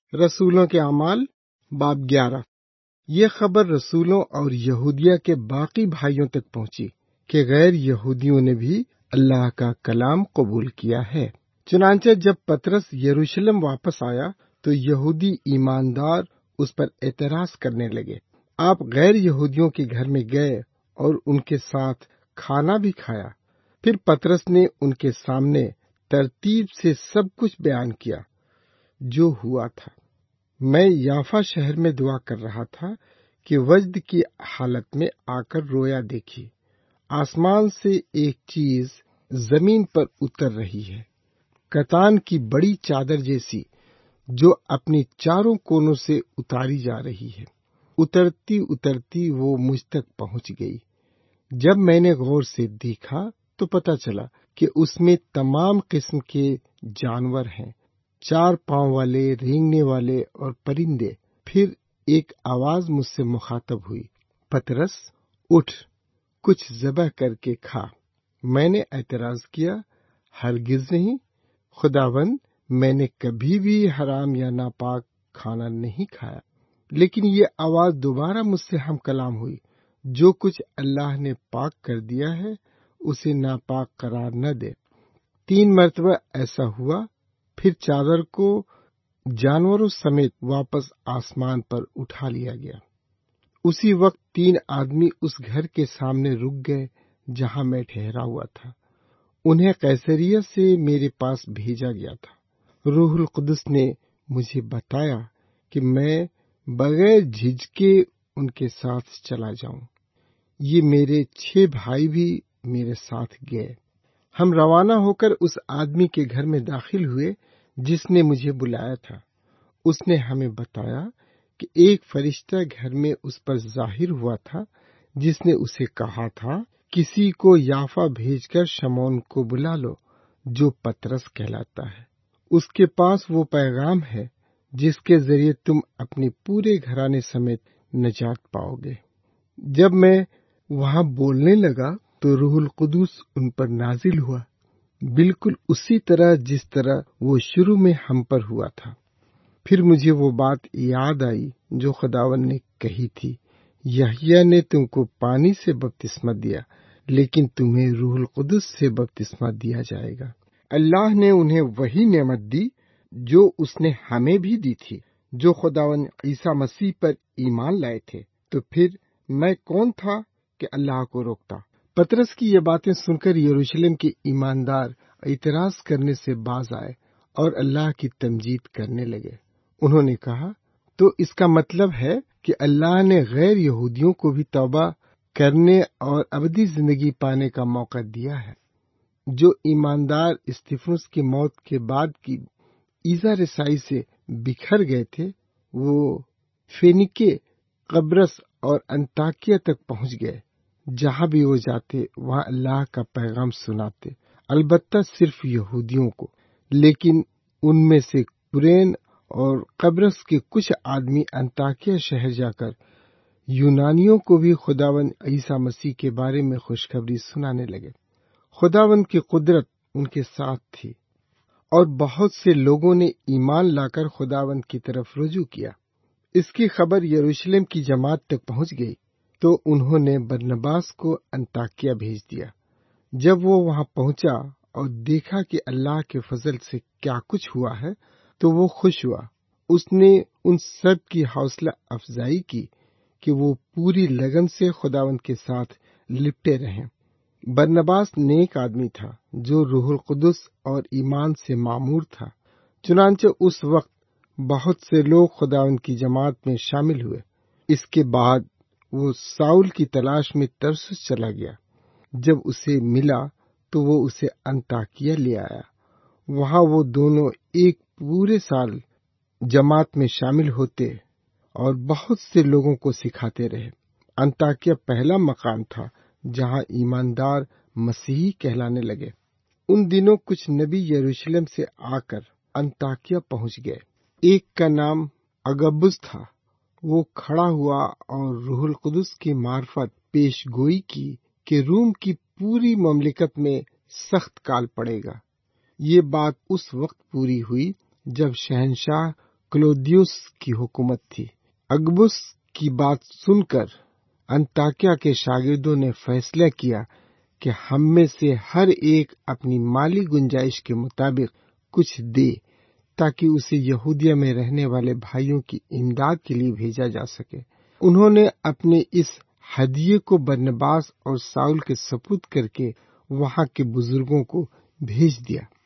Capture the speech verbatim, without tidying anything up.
رسولوں کے اعمال باب گیارہ۔ یہ خبر رسولوں اور یہودیہ کے باقی بھائیوں تک پہنچی کہ غیر یہودیوں نے بھی اللہ کا کلام قبول کیا ہے۔ چنانچہ جب پطرس یروشلم واپس آیا تو یہودی ایماندار اس پر اعتراض کرنے لگے۔ آپ غیر یہودیوں کے گھر میں گئے اور ان کے ساتھ کھانا بھی کھایا۔ پھر پطرس نے ان کے سامنے ترتیب سے سب کچھ بیان کیا جو ہوا تھا۔ میں یافا شہر میں دعا کر رہا تھا کہ وجد کی حالت میں آ کر رویا دیکھی۔ آسمان سے ایک چیز زمین پر اتر رہی ہے، کتان کی بڑی چادر جیسی، جو اپنی چاروں کونوں سے اتاری جا رہی ہے۔ اترتی اترتی وہ مجھ تک پہنچ گئی۔ جب میں نے غور سے دیکھا تو پتہ چلا کہ اس میں تمام قسم کے جانور ہیں، چار پاؤں والے، رینگنے والے اور پرندے۔ پھر ایک آواز مجھ سے مخاطب ہوئی، پطرس اٹھ، کچھ ذبح کر کے کھا۔ میں نے اعتراض کیا، ہرگز نہیں خداوند، میں نے کبھی بھی حرام یا ناپاک کھانا نہیں کھایا۔ لیکن یہ آواز دوبارہ مجھ سے ہم کلام ہوئی، جو کچھ اللہ نے پاک کر دیا ہے اسے ناپاک قرار نہ دے۔ تین مرتبہ ایسا ہوا، پھر چادر کو جانوروں سمیت واپس آسمان پر اٹھا لیا گیا۔ اسی وقت تین آدمی اس گھر کے سامنے رک گئے جہاں میں ٹھہرا ہوا تھا۔ انہیں قیصریہ سے میرے پاس بھیجا گیا تھا۔ روح القدس نے مجھے بتایا کہ میں بغیر جھجکے ان کے ساتھ چلا جاؤں۔ یہ میرے چھ بھائی بھی میرے ساتھ گئے۔ ہم روانہ ہو کر اس آدمی کے گھر میں داخل ہوئے جس نے مجھے بلایا تھا۔ اس نے ہمیں بتایا کہ ایک فرشتہ گھر میں اس پر ظاہر ہوا تھا جس نے اسے کہا تھا، کسی کو یافا بھیج کر شمعون کو بلا لو جو پطرس کہلاتا ہے۔ اس کے پاس وہ پیغام ہے جس کے ذریعے تم اپنے پورے گھرانے سمیت نجات پاؤ گے۔ جب میں وہاں بولنے لگا تو روح القدس ان پر نازل ہوا، بالکل اسی طرح جس طرح وہ شروع میں ہم پر ہوا تھا۔ پھر مجھے وہ بات یاد آئی جو خداوند نے کہی تھی، یحییٰ نے تم کو پانی سے بپتسمہ دیا، لیکن تمہیں روح القدس سے بپتسمہ دیا جائے گا۔ اللہ نے انہیں وہی نعمت دی جو اس نے ہمیں بھی دی تھی، جو خداوند عیسیٰ مسیح پر ایمان لائے تھے۔ تو پھر میں کون تھا کہ اللہ کو روکتا؟ پطرس کی یہ باتیں سن کر یروشلم کے ایماندار اعتراض کرنے سے باز آئے اور اللہ کی تمجید کرنے لگے۔ انہوں نے کہا، تو اس کا مطلب ہے کہ اللہ نے غیر یہودیوں کو بھی توبہ کرنے اور ابدی زندگی پانے کا موقع دیا ہے۔ جو ایماندار استفانوس کی موت کے بعد کی ایذا رسائی سے بکھر گئے تھے، وہ فینیکے، قبرص اور انطاکیہ تک پہنچ گئے۔ جہاں بھی وہ جاتے وہاں اللہ کا پیغام سناتے، البتہ صرف یہودیوں کو۔ لیکن ان میں سے قرین اور قبرص کے کچھ آدمی انطاکیہ شہر جا کر یونانیوں کو بھی خداوند عیسیٰ مسیح کے بارے میں خوشخبری سنانے لگے۔ خداوند کی قدرت ان کے ساتھ تھی اور بہت سے لوگوں نے ایمان لا کر خداوند کی طرف رجوع کیا۔ اس کی خبر یروشلم کی جماعت تک پہنچ گئی تو انہوں نے برنباس کو انطاکیہ بھیج دیا۔ جب وہ وہاں پہنچا اور دیکھا کہ اللہ کے فضل سے کیا کچھ ہوا ہے تو وہ خوش ہوا۔ اس نے ان سب کی حوصلہ افزائی کی کہ وہ پوری لگن سے خداوند کے ساتھ لپٹے رہیں۔ برنباس نیک آدمی تھا جو روح القدس اور ایمان سے معمور تھا۔ چنانچہ اس وقت بہت سے لوگ خداوند کی جماعت میں شامل ہوئے۔ اس کے بعد وہ ساؤل کی تلاش میں ترسس چلا گیا۔ جب اسے ملا تو وہ اسے انطاکیہ لے آیا۔ وہاں وہ دونوں ایک پورے سال جماعت میں شامل ہوتے اور بہت سے لوگوں کو سکھاتے رہے۔ انطاکیہ پہلا مقام تھا جہاں ایماندار مسیحی کہلانے لگے۔ ان دنوں کچھ نبی یروشلم سے آ کر انطاکیہ پہنچ گئے۔ ایک کا نام اگبس تھا۔ وہ کھڑا ہوا اور روح القدس کی معرفت پیش گوئی کی کہ روم کی پوری مملکت میں سخت کال پڑے گا۔ یہ بات اس وقت پوری ہوئی جب شہنشاہ کلودیوس کی حکومت تھی۔ اگبس کی بات سن کر انطاکیہ کے شاگردوں نے فیصلہ کیا کہ ہم میں سے ہر ایک اپنی مالی گنجائش کے مطابق کچھ دے تاکہ اسے یہودیہ میں رہنے والے بھائیوں کی امداد کے لیے بھیجا جا سکے۔ انہوں نے اپنے اس ہدیے کو برنباس اور ساؤل کے سپرد کر کے وہاں کے بزرگوں کو بھیج دیا۔